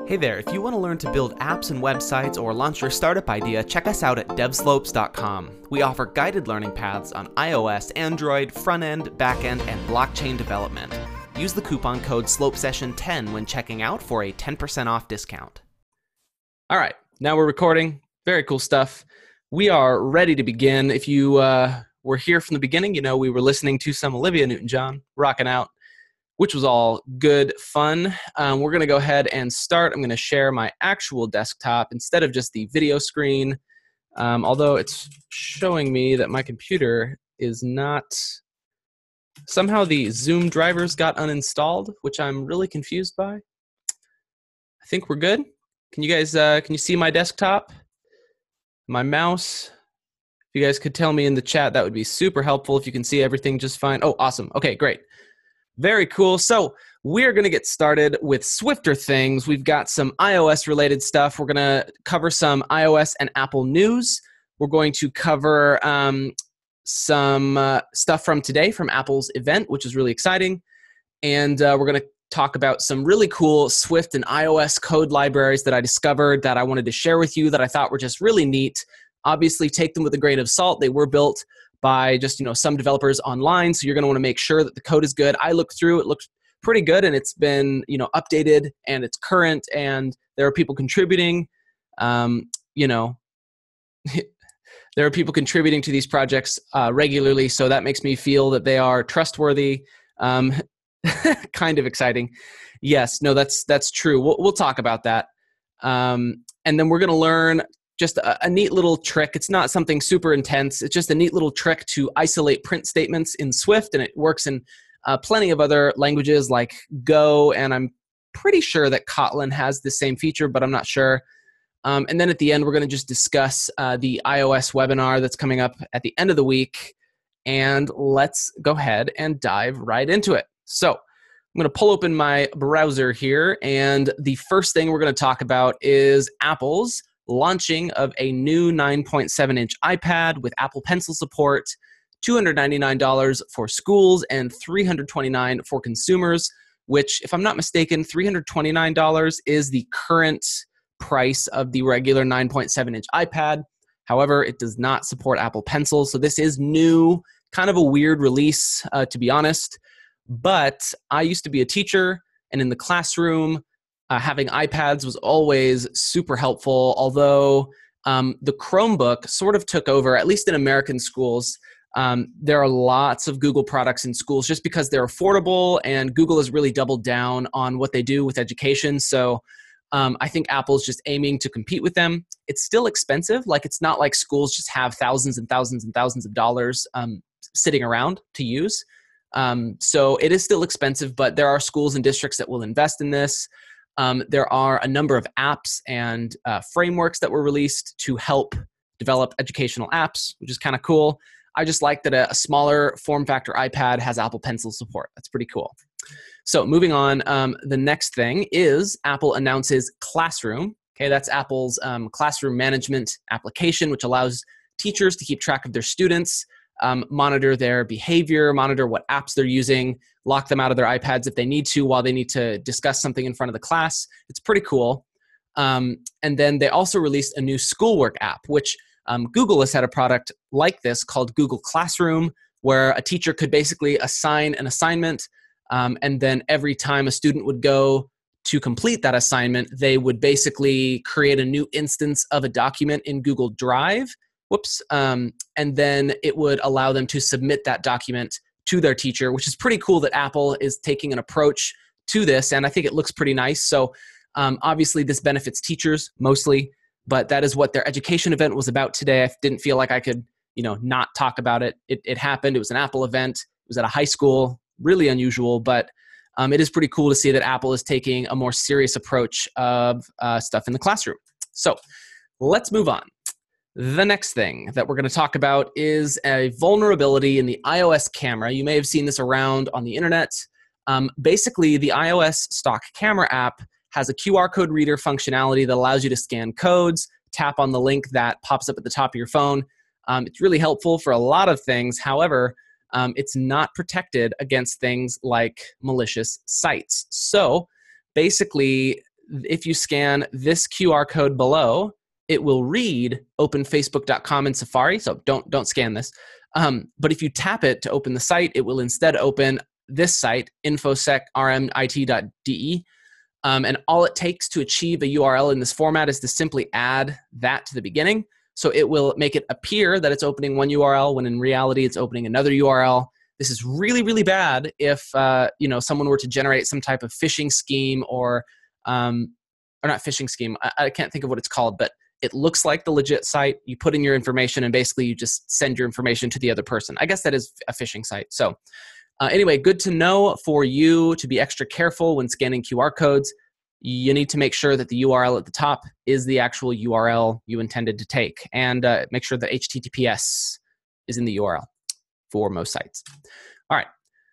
Hey there, if you want to learn to build apps and websites or launch your startup idea, check us out at devslopes.com. We offer guided learning paths on iOS, Android, front-end, back-end, and blockchain development. Use the coupon code SLOPESESSION10 when checking out for a 10% off discount. All right, now we're recording. Very cool stuff. We are ready to begin. If you were here from the beginning, you know we were listening to some Olivia Newton-John, rocking out, which was all good fun. We're going to go ahead and start. I'm going to share my actual desktop instead of just the video screen, although it's showing me that my computer is not... Somehow the Zoom drivers got uninstalled, which I'm really confused by. I think we're good. Can you guys, can you see my desktop? My mouse? If you guys could tell me in the chat, that would be super helpful if you can see everything just fine. Oh, awesome. Okay, great. Very cool. So we're going to get started with swifter things. We've got some iOS-related stuff. We're going to cover some iOS and Apple news. We're going to cover some stuff from today from Apple's event, which is really exciting. And we're going to talk about some really cool Swift and iOS code libraries that I discovered that I wanted to share with you that I thought were just really neat. Obviously, take them with a grain of salt. They were built by just, some developers online, so you're going to want to make sure that the code is good. I looked through, it looks pretty good, and it's been, updated, and it's current, and there are people contributing. There are people contributing to these projects regularly, so that makes me feel that they are trustworthy. Kind of exciting. Yes, no, that's true. We'll talk about that. And then we're going to learn just a neat little trick. It's not something super intense. It's just a neat little trick to isolate print statements in Swift, and it works in plenty of other languages like Go, and I'm pretty sure that Kotlin has the same feature, but I'm not sure. And then at the end, we're going to just discuss the iOS webinar that's coming up at the end of the week, and let's go ahead and dive right into it. So I'm going to pull open my browser here, and the first thing we're going to talk about is Apple's launching of a new 9.7-inch iPad with Apple Pencil support, $299 for schools and $329 for consumers, which, if I'm not mistaken, $329 is the current price of the regular 9.7-inch iPad. However, it does not support Apple Pencil, so this is new, kind of a weird release, to be honest. But I used to be a teacher, and in the classroom, having iPads was always super helpful, although the Chromebook sort of took over, at least in American schools. There are lots of Google products in schools just because they're affordable, and Google has really doubled down on what they do with education. So I think Apple's just aiming to compete with them. It's still expensive. Like, it's not like schools just have thousands and thousands and thousands of dollars sitting around to use. So it is still expensive, but there are schools and districts that will invest in this. There are a number of apps and frameworks that were released to help develop educational apps, which is kind of cool. I just like that a smaller form factor iPad has Apple Pencil support. That's pretty cool. So moving on, the next thing is Apple announces Classroom. Okay, that's Apple's classroom management application, which allows teachers to keep track of their students, monitor their behavior, monitor what apps they're using, lock them out of their iPads if they need to while they need to discuss something in front of the class. It's pretty cool. And then they also released a new schoolwork app, which Google has had a product like this called Google Classroom, where a teacher could basically assign an assignment, and then every time a student would go to complete that assignment, they would basically create a new instance of a document in Google Drive. And then it would allow them to submit that document to their teacher, which is pretty cool that Apple is taking an approach to this, and I think it looks pretty nice. So obviously this benefits teachers mostly, but that is what their education event was about today. I didn't feel like I could, not talk about it. It happened. It was an Apple event. It was at a high school, really unusual, but it is pretty cool to see that Apple is taking a more serious approach of stuff in the classroom. So let's move on. The next thing that we're going to talk about is a vulnerability in the iOS camera. You may have seen this around on the internet. Basically, the iOS stock camera app has a QR code reader functionality that allows you to scan codes, tap on the link that pops up at the top of your phone. It's really helpful for a lot of things. However, it's not protected against things like malicious sites. So basically, if you scan this QR code below, it will read openfacebook.com in Safari. So don't scan this. But if you tap it to open the site, it will instead open this site, infosecrmit.de. And all it takes to achieve a URL in this format is to simply add that to the beginning. So it will make it appear that it's opening one URL when in reality it's opening another URL. This is really, really bad if someone were to generate some type of phishing scheme or not phishing scheme. I can't think of what it's called, but it looks like the legit site. You put in your information and basically you just send your information to the other person. I guess that is a phishing site. So anyway, good to know for you to be extra careful when scanning QR codes. You need to make sure that the URL at the top is the actual URL you intended to take, and make sure that HTTPS is in the URL for most sites. All right.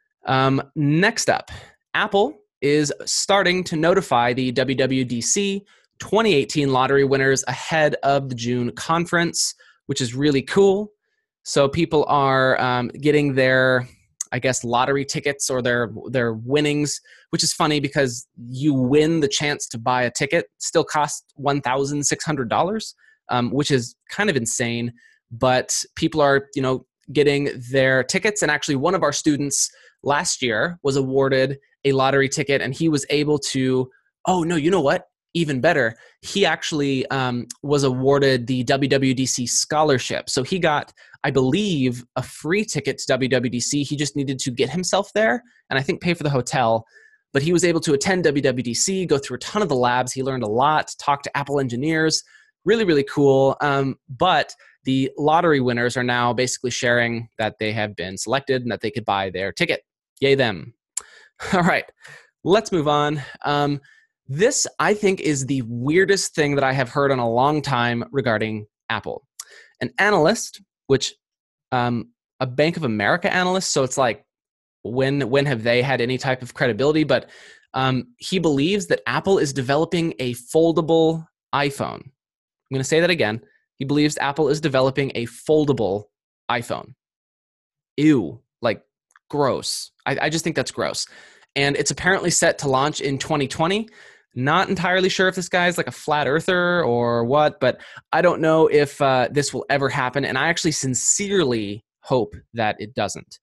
Next up, Apple is starting to notify the WWDC 2018 lottery winners ahead of the June conference, which is really cool. So people are getting their, I guess, lottery tickets or their winnings, which is funny because you win the chance to buy a ticket, still costs $1,600, which is kind of insane. But people are, getting their tickets. And actually one of our students last year was awarded a lottery ticket, and he was able to, oh no, you know what? Even better, he actually was awarded the WWDC scholarship. So he got, I believe, a free ticket to WWDC. He just needed to get himself there and I think pay for the hotel. But he was able to attend WWDC, go through a ton of the labs. He learned a lot, talked to Apple engineers. Really, really cool. But the lottery winners are now basically sharing that they have been selected and that they could buy their ticket. Yay them. All right, let's move on. This, I think, is the weirdest thing that I have heard in a long time regarding Apple. An analyst, which a Bank of America analyst, so it's like, when have they had any type of credibility? But he believes that Apple is developing a foldable iPhone. I'm going to say that again. He believes Apple is developing a foldable iPhone. Ew, like gross. I just think that's gross. And it's apparently set to launch in 2020. Not entirely sure if this guy's like a flat earther or what, but I don't know if this will ever happen. And I actually sincerely hope that it doesn't.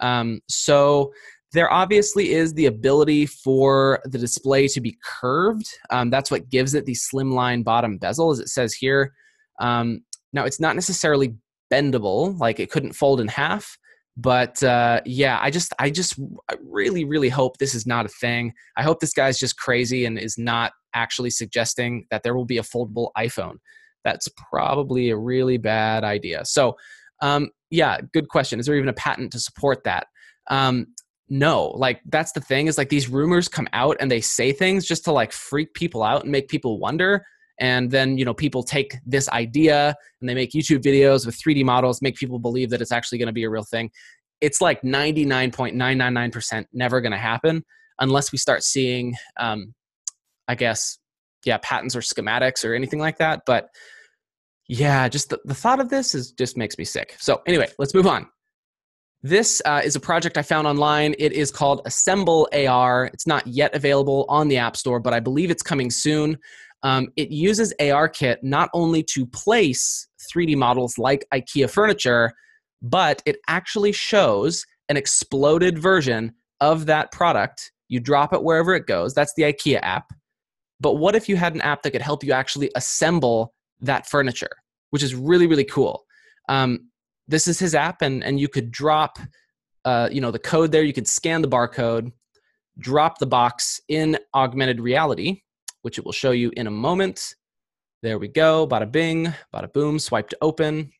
So there obviously is the ability for the display to be curved. That's what gives it the slimline bottom bezel, as it says here. Now, it's not necessarily bendable, like it couldn't fold in half. But yeah, I really, really hope this is not a thing. I hope this guy's just crazy and is not actually suggesting that there will be a foldable iPhone. That's probably a really bad idea. So yeah, good question. Is there even a patent to support that? No, like that's the thing is like these rumors come out and they say things just to like freak people out and make people wonder. And then, people take this idea and they make YouTube videos with 3D models, make people believe that it's actually going to be a real thing. It's like 99.999% never going to happen unless we start seeing, I guess, patents or schematics or anything like that. But yeah, just the thought of this just makes me sick. So anyway, let's move on. This is a project I found online. It is called Assemble AR. It's not yet available on the App Store, but I believe it's coming soon. It uses ARKit not only to place 3D models like IKEA furniture, but it actually shows an exploded version of that product. You drop it wherever it goes. That's the IKEA app. But what if you had an app that could help you actually assemble that furniture, which is really, really cool. This is his app, and you could drop the code there. You could scan the barcode, drop the box in augmented reality, which it will show you in a moment. There we go. Bada bing, bada boom, swipe to open.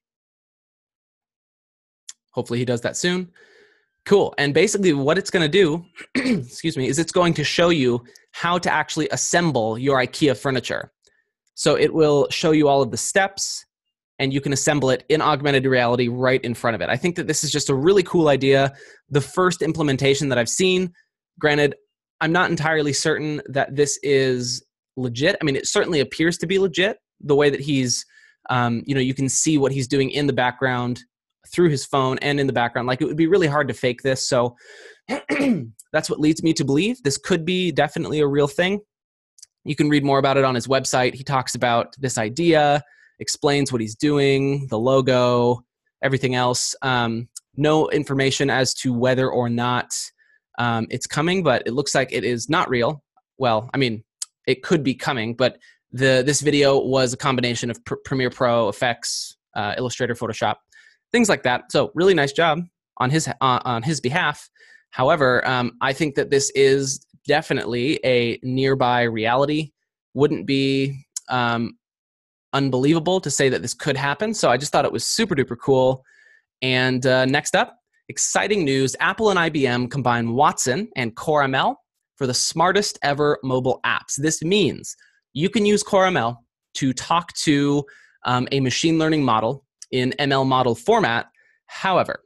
Hopefully he does that soon. Cool. And basically what it's going to do, excuse me, is it's going to show you how to actually assemble your IKEA furniture. So it will show you all of the steps, and you can assemble it in augmented reality right in front of it. I think that this is just a really cool idea. The first implementation that I've seen, granted, I'm not entirely certain that this is legit. I mean, it certainly appears to be legit, the way that he's, you can see what he's doing in the background through his phone and in the background. Like, it would be really hard to fake this. So that's what leads me to believe this could be definitely a real thing. You can read more about it on his website. He talks about this idea, explains what he's doing, the logo, everything else. No information as to whether or not it's coming, but it looks like it is not real. Well, I mean, it could be coming, but this video was a combination of Premiere Pro, Effects, Illustrator, Photoshop, things like that. So really nice job on his behalf. However, I think that this is definitely a nearby reality. Wouldn't be unbelievable to say that this could happen. So I just thought it was super duper cool. And next up, exciting news. Apple and IBM combine Watson and Core ML for the smartest ever mobile apps. This means you can use Core ML to talk to a machine learning model in ML model format. However,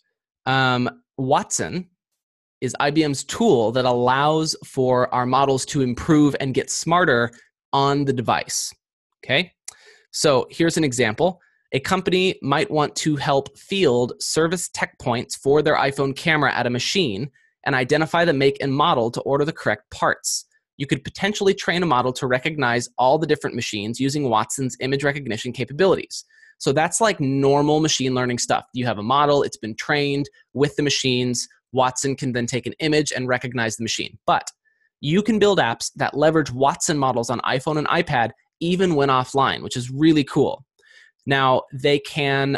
Watson is IBM's tool that allows for our models to improve and get smarter on the device. Okay, so here's an example. A company might want to help field service tech points for their iPhone camera at a machine and identify the make and model to order the correct parts. You could potentially train a model to recognize all the different machines using Watson's image recognition capabilities. So that's like normal machine learning stuff. You have a model, it's been trained with the machines. Watson can then take an image and recognize the machine. But you can build apps that leverage Watson models on iPhone and iPad even when offline, which is really cool. Now, they can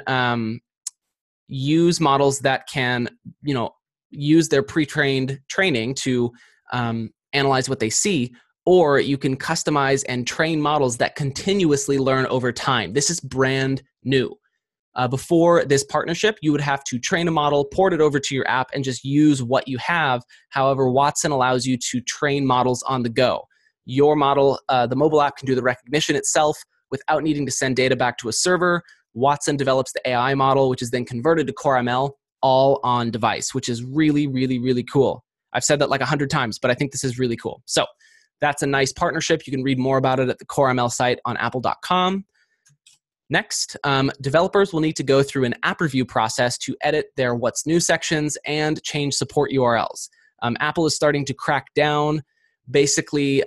use models that can, use their pre-trained training to analyze what they see, or you can customize and train models that continuously learn over time. This is brand new. Before this partnership, you would have to train a model, port it over to your app, and just use what you have. However, Watson allows you to train models on the go. Your model, the mobile app can do the recognition itself without needing to send data back to a server. Watson develops the AI model, which is then converted to Core ML, all on device, which is really, really, really cool. I've said that like 100 times, but I think this is really cool. So that's a nice partnership. You can read more about it at the Core ML site on apple.com. Next, developers will need to go through an app review process to edit their What's New sections and change support URLs. Apple is starting to crack down, basically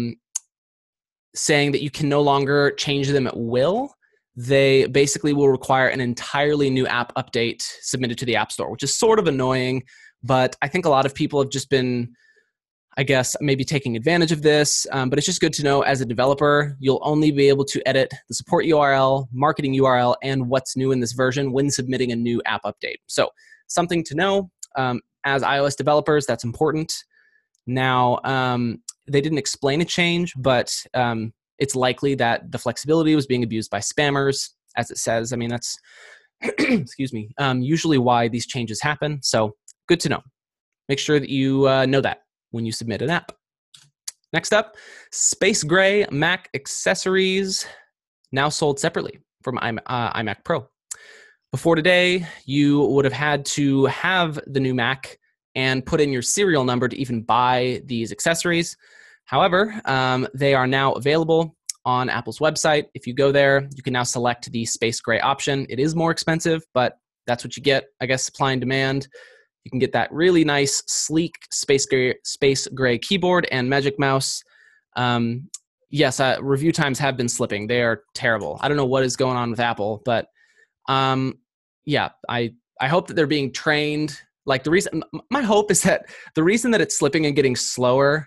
saying that you can no longer change them at will. They basically will require an entirely new app update submitted to the App Store, which is sort of annoying, but I think a lot of people have just been, I guess, maybe taking advantage of this, but it's just good to know as a developer, you'll only be able to edit the support URL, marketing URL, and what's new in this version when submitting a new app update. So something to know. As iOS developers, that's important. Now, they didn't explain a change, but it's likely that the flexibility was being abused by spammers, as it says. I mean, that's, excuse me, usually why these changes happen. So good to know. Make sure that you know that when you submit an app. Next up, Space Gray Mac accessories, now sold separately from iMac Pro. Before today, you would have had to have the new Mac and put in your serial number to even buy these accessories. However, they are now available on Apple's website. If you go there, you can now select the Space Gray option. It is more expensive, but that's what you get, I guess, supply and demand. You can get that really nice, sleek Space Gray keyboard and Magic Mouse. Yes, review times have been slipping. They are terrible. I don't know what is going on with Apple, but yeah, I hope that they're being trained. Like my hope is that the reason that it's slipping and getting slower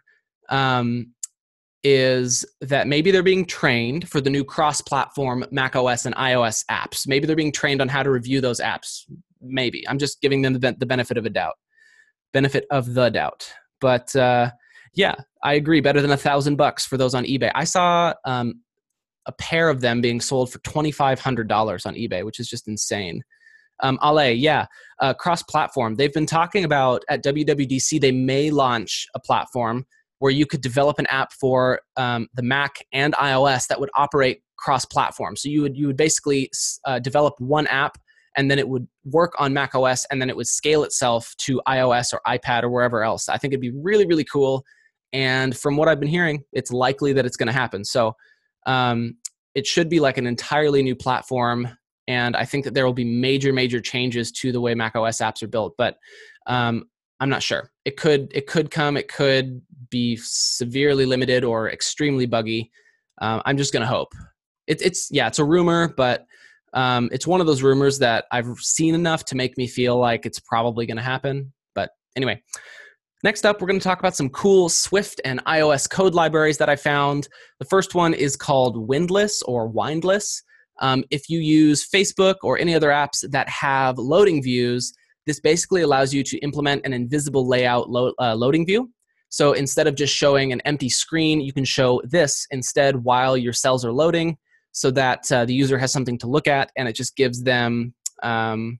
is that maybe they're being trained for the new cross-platform macOS and iOS apps. Maybe they're being trained on how to review those apps. Maybe. I'm just giving them the benefit of the doubt. But yeah, I agree. Better than $1,000 for those on eBay. I saw a pair of them being sold for $2,500 on eBay, which is just insane. Ale, yeah, cross-platform. They've been talking about at WWDC, they may launch a platform where you could develop an app for the Mac and iOS that would operate cross-platform. So you would basically develop one app, and then it would work on Mac OS, and then it would scale itself to iOS or iPad or wherever else. I think it'd be really, really cool. And from what I've been hearing, it's likely that it's going to happen. So it should be like an entirely new platform. And I think that there will be major, major changes to the way Mac OS apps are built. But I'm not sure. It could come. It could be severely limited or extremely buggy. I'm just going to hope. It's a rumor, but it's one of those rumors that I've seen enough to make me feel like it's probably going to happen. But anyway, next up, we're going to talk about some cool Swift and iOS code libraries that I found. The first one is called Windless or Windless. If you use Facebook or any other apps that have loading views, this basically allows you to implement an invisible layout loading view. So instead of just showing an empty screen, you can show this instead while your cells are loading, so that the user has something to look at, and it just gives them something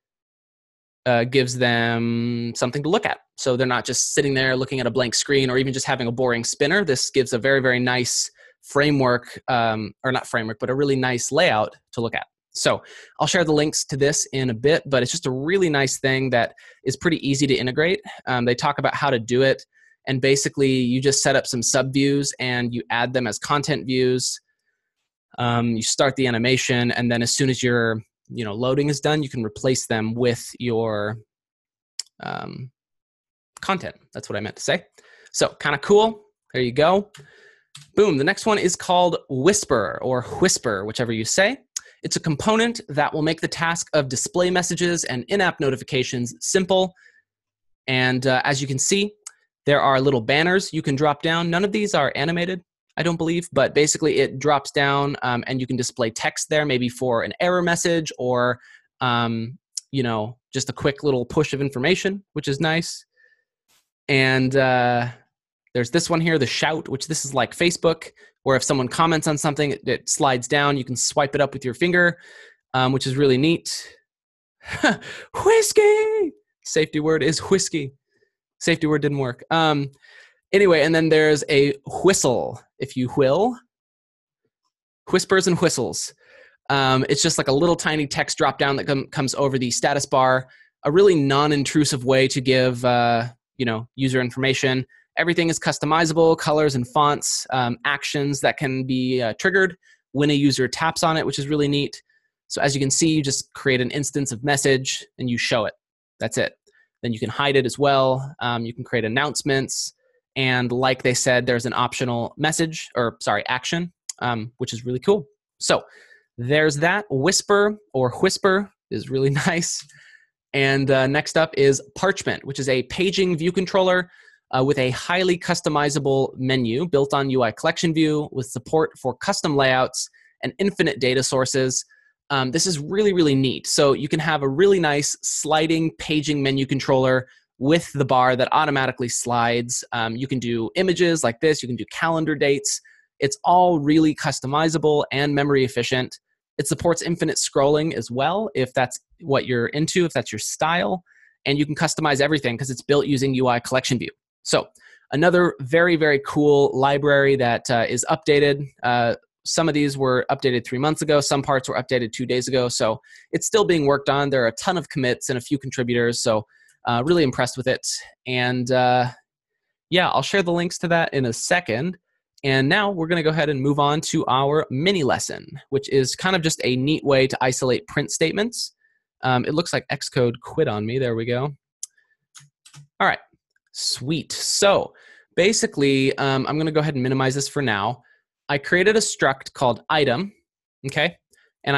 to look at. So they're not just sitting there looking at a blank screen or even just having a boring spinner. This gives a very, very nice framework, or not framework, but a really nice layout to look at. So I'll share the links to this in a bit, but it's just a really nice thing that is pretty easy to integrate. They talk about how to do it, and basically you just set up some subviews and you add them as content views. You start the animation, and then as soon as your loading is done, you can replace them with your content. That's what I meant to say. So kind of cool. There you go. Boom. The next one is called Whisper, or Whisper, whichever you say. It's a component that will make the task of display messages and in-app notifications simple. And as you can see, there are little banners you can drop down. None of these are animated, I don't believe, but basically it drops down and you can display text there, maybe for an error message or, just a quick little push of information, which is nice. And there's this one here, the Shout, which this is like Facebook, where if someone comments on something, it slides down. You can swipe it up with your finger, which is really neat. Whiskey! Safety word is whiskey. Safety word didn't work. Anyway, and then there's a whistle, if you will. Whispers and whistles. It's just like a little tiny text drop down that comes over the status bar. A really non-intrusive way to give user information. Everything is customizable, colors and fonts, actions that can be triggered when a user taps on it, which is really neat. So as you can see, you just create an instance of message and you show it. That's it. Then you can hide it as well. You can create announcements. And like they said, there's an optional action, which is really cool. So there's that. Whisper or Whisper is really nice. And next up is Parchment, which is a paging view controller with a highly customizable menu built on UI Collection View with support for custom layouts and infinite data sources. This is really, really neat. So you can have a really nice sliding paging menu controller with the bar that automatically slides. You can do images like this. You can do calendar dates. It's all really customizable and memory efficient. It supports infinite scrolling as well, if that's what you're into, if that's your style. And you can customize everything because it's built using UI Collection View. So another very, very cool library that is updated. Some of these were updated 3 months ago. Some parts were updated 2 days ago. So it's still being worked on. There are a ton of commits and a few contributors. So really impressed with it. And I'll share the links to that in a second. And now we're going to go ahead and move on to our mini lesson, which is kind of just a neat way to isolate print statements. It looks like Xcode quit on me. There we go. All right. Sweet. So basically, I'm going to go ahead and minimize this for now. I created a struct called item, okay? And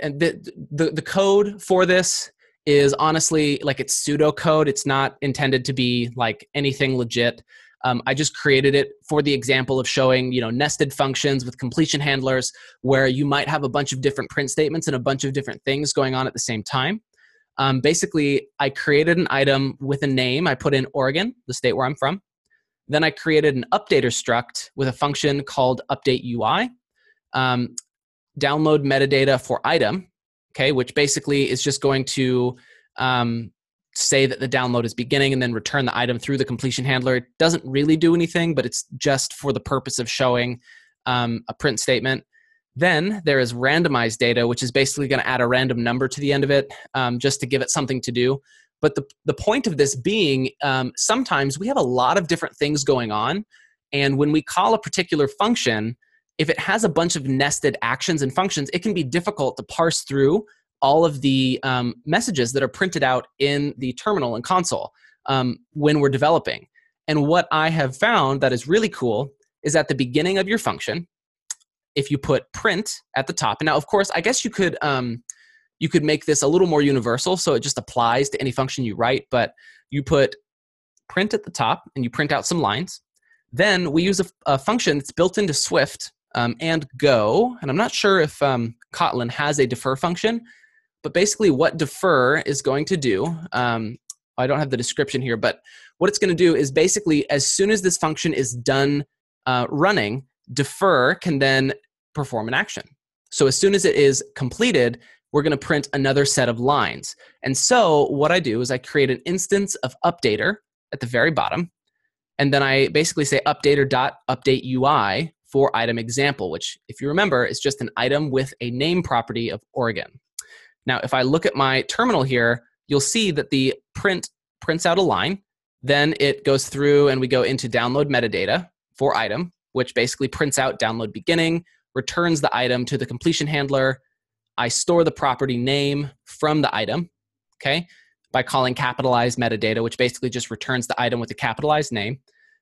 the code for this is honestly like it's pseudocode. It's not intended to be like anything legit. I just created it for the example of showing, nested functions with completion handlers where you might have a bunch of different print statements and a bunch of different things going on at the same time. Basically, I created an item with a name. I put in Oregon, the state where I'm from. Then I created an updater struct with a function called updateUI. Download metadata for item, okay, which basically is just going to say that the download is beginning and then return the item through the completion handler. It doesn't really do anything, but it's just for the purpose of showing a print statement. Then there is randomized data, which is basically going to add a random number to the end of it just to give it something to do. But the point of this being, sometimes we have a lot of different things going on. And when we call a particular function, if it has a bunch of nested actions and functions, it can be difficult to parse through all of the messages that are printed out in the terminal and console when we're developing. And what I have found that is really cool is at the beginning of your function, if you put print at the top, and now of course, I guess you could make this a little more universal so it just applies to any function you write, but you put print at the top and you print out some lines. Then we use a function that's built into Swift and Go, and I'm not sure if Kotlin has a defer function, but basically what defer is going to do, I don't have the description here, but what it's going to do is basically as soon as this function is done running, defer can then perform an action. So as soon as it is completed, we're going to print another set of lines. And so what I do is I create an instance of updater at the very bottom, and then I basically say updater.updateUI for item example, which if you remember is just an item with a name property of Oregon. Now, if I look at my terminal here, you'll see that the print prints out a line, then it goes through and we go into download metadata for item, which basically prints out download beginning, returns the item to the completion handler. I store the property name from the item, okay, by calling capitalized metadata, which basically just returns the item with a capitalized name.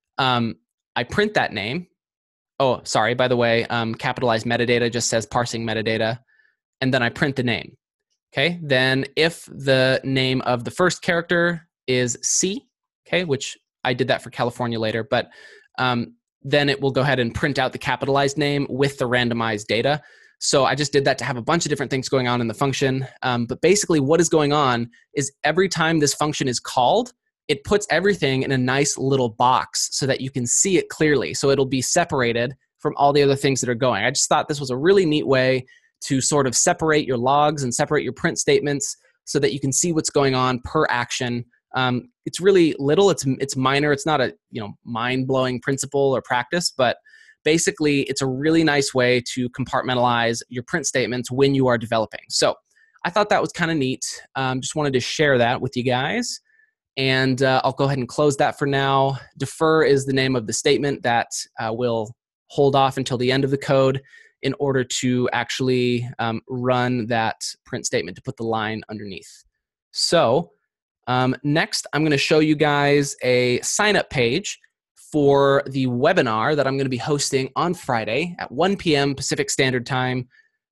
I print that name. Oh, sorry, by the way, capitalized metadata just says parsing metadata, and then I print the name. Okay, then if the name of the first character is C, okay, which I did that for California later, but then it will go ahead and print out the capitalized name with the randomized data. So I just did that to have a bunch of different things going on in the function. But basically what is going on is every time this function is called, it puts everything in a nice little box so that you can see it clearly. So it'll be separated from all the other things that are going. I just thought this was a really neat way to sort of separate your logs and separate your print statements so that you can see what's going on per action. It's really little, it's minor, it's not a mind-blowing principle or practice, but basically it's a really nice way to compartmentalize your print statements when you are developing. So I thought that was kind of neat. Just wanted to share that with you guys. And I'll go ahead and close that for now. Defer is the name of the statement that will hold off until the end of the code in order to actually run that print statement to put the line underneath. So next, I'm going to show you guys a sign-up page for the webinar that I'm going to be hosting on Friday at 1 p.m. Pacific Standard Time.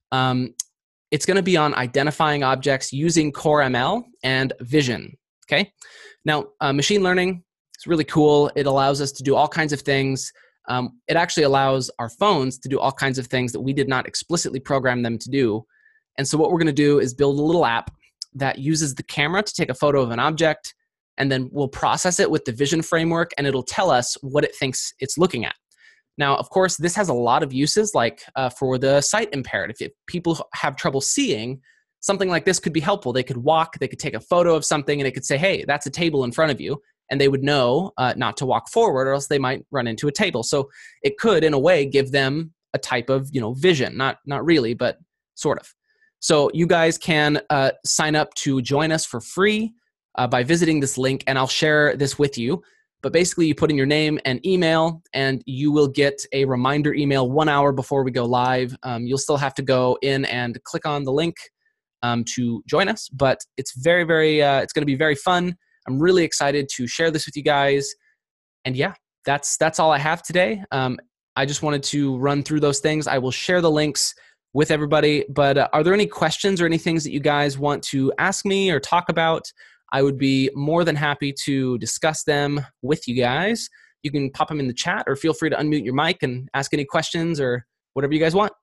It's going to be on identifying objects using Core ML and Vision. Okay. Now, machine learning is really cool. It allows us to do all kinds of things. It actually allows our phones to do all kinds of things that we did not explicitly program them to do. And so what we're going to do is build a little app that uses the camera to take a photo of an object, and then we'll process it with the vision framework, and it'll tell us what it thinks it's looking at. Now, of course, this has a lot of uses, like for the sight impaired. If people have trouble seeing, something like this could be helpful. They could walk, they could take a photo of something, and it could say, hey, that's a table in front of you. And they would know not to walk forward, or else they might run into a table. So it could, in a way, give them a type of vision. Not really, but sort of. So you guys can sign up to join us for free by visiting this link, and I'll share this with you. But basically, you put in your name and email, and you will get a reminder email 1 hour before we go live. You'll still have to go in and click on the link to join us, but it's very, very, it's going to be very fun. I'm really excited to share this with you guys. And yeah, that's all I have today. I just wanted to run through those things. I will share the links with everybody, but are there any questions or any things that you guys want to ask me or talk about? I would be more than happy to discuss them with you guys. You can pop them in the chat, or feel free to unmute your mic and ask any questions or whatever you guys want.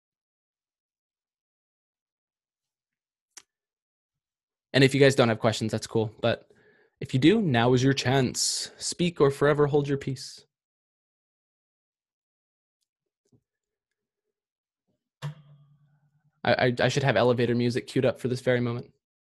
And if you guys don't have questions, that's cool. But if you do, now is your chance. Speak or forever hold your peace. I should have elevator music queued up for this very moment.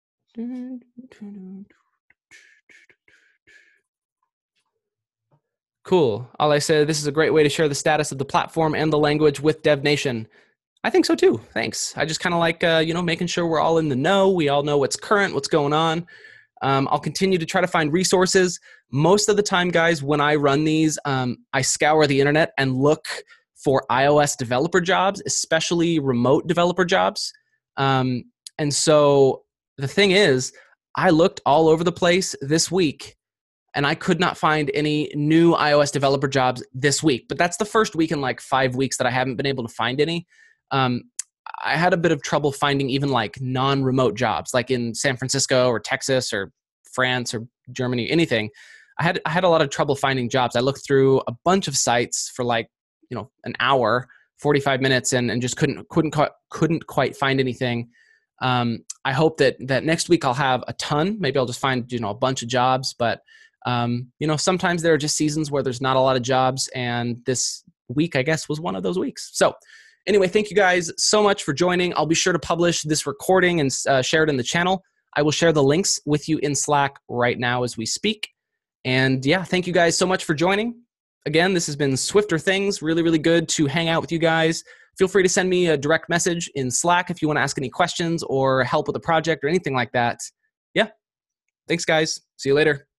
Cool. All I said, this is a great way to share the status of the platform and the language with DevNation. I think so too. Thanks. I just kind of like, making sure we're all in the know. We all know what's current, what's going on. I'll continue to try to find resources. Most of the time, guys, when I run these, I scour the internet and look for iOS developer jobs, especially remote developer jobs. And so the thing is, I looked all over the place this week and I could not find any new iOS developer jobs this week. But that's the first week in like 5 weeks that I haven't been able to find any. I had a bit of trouble finding even like non-remote jobs, like in San Francisco or Texas or France or Germany, anything. I had a lot of trouble finding jobs. I looked through a bunch of sites for like, an hour, 45 minutes, and just couldn't quite find anything. I hope that next week I'll have a ton. Maybe I'll just find, a bunch of jobs, but sometimes there are just seasons where there's not a lot of jobs, and this week, I guess, was one of those weeks. So anyway, thank you guys so much for joining. I'll be sure to publish this recording and share it in the channel. I will share the links with you in Slack right now as we speak. And yeah, thank you guys so much for joining. Again, this has been Swifter Things. Really, really good to hang out with you guys. Feel free to send me a direct message in Slack if you want to ask any questions or help with a project or anything like that. Yeah. Thanks, guys. See you later.